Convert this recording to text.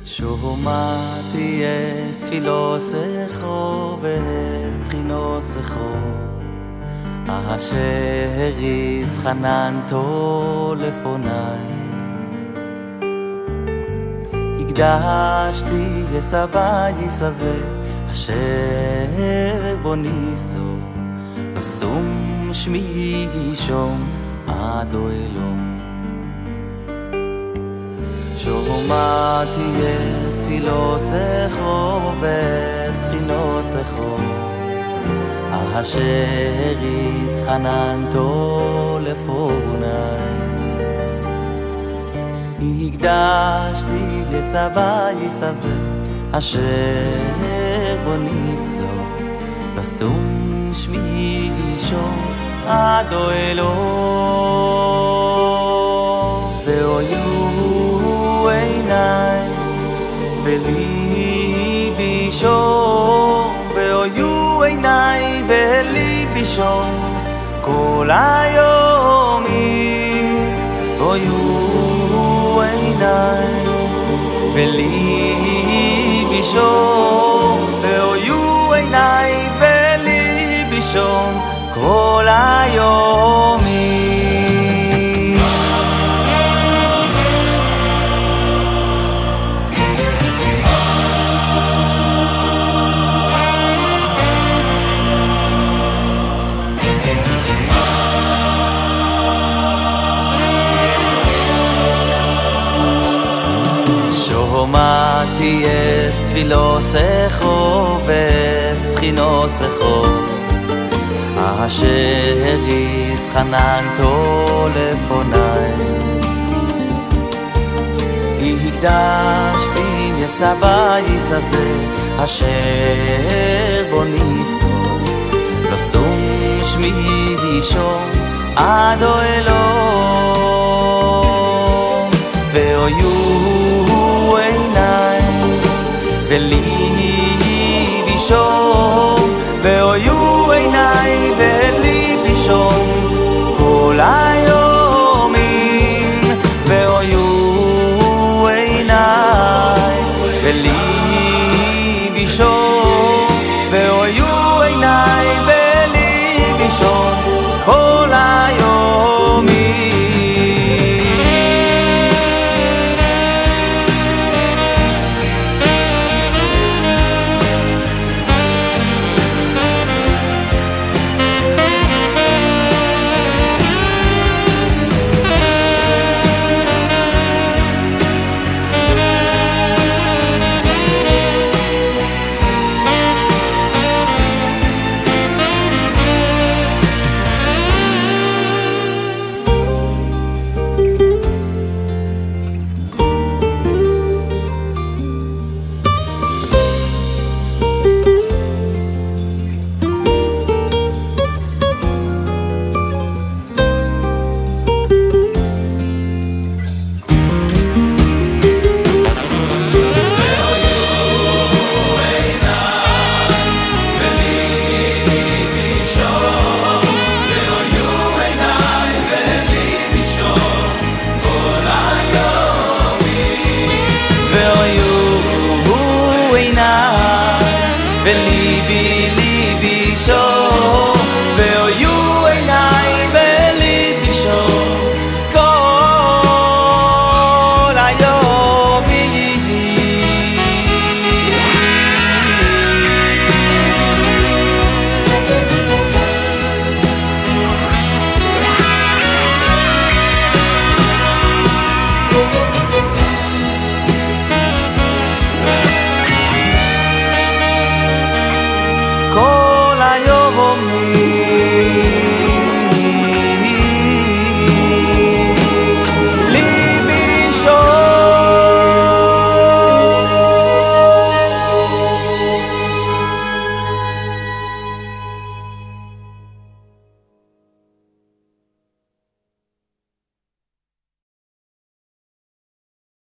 שמעתי את תפילותיך ואת תחינותיך אשר הזחננתו לפניי הקדשתי את הבית הזה אשר בו ניסו לשום שמי שום עד אילום שמעתי את תפילותיך ואת תחינותיך אשר הזחננתו לפניי הקדשתי את הבית הזה אשר בו ניסו לשום שמי שום עד אילום והיו עיניי וליבי שום והיו עיניי וליבי שום כל היומים והיו עיניי וליבי שום והיו עיניי וליבי שום כל היומים שמעתי את תפילותיך ואת תחינותיך אשר הזחננתו לפניי הקדשתי את הבית הזה אשר בו ניסו לשום שמי שום עד אילום והיו עיניי וליבי שום והיו עיניי וליבי שום כל היומים והיו עיניי וליבי שום והיו עיניי וליבי שום כל היומים וליבי